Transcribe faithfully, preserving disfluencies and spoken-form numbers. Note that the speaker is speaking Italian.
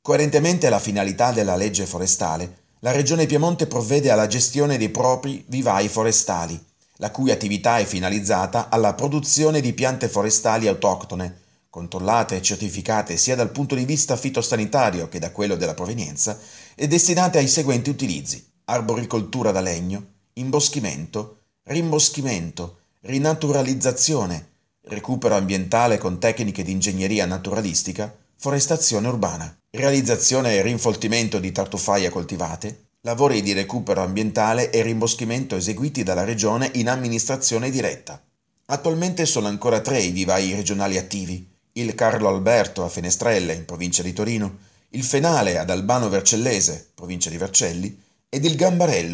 Coerentemente alla finalità della legge forestale, la Regione Piemonte provvede alla gestione dei propri vivai forestali, la cui attività è finalizzata alla produzione di piante forestali autoctone, controllate e certificate sia dal punto di vista fitosanitario che da quello della provenienza, e destinate ai seguenti utilizzi: arboricoltura da legno, imboschimento, rimboschimento, rinaturalizzazione, recupero ambientale con tecniche di ingegneria naturalistica, forestazione urbana, realizzazione e rinfoltimento di tartufaie coltivate, lavori di recupero ambientale e rimboschimento eseguiti dalla Regione in amministrazione diretta. Attualmente sono ancora tre i vivai regionali attivi: il Carlo Alberto a Fenestrelle, in provincia di Torino, il Fenale ad Albano Vercellese, provincia di Vercelli, ed il Gambarello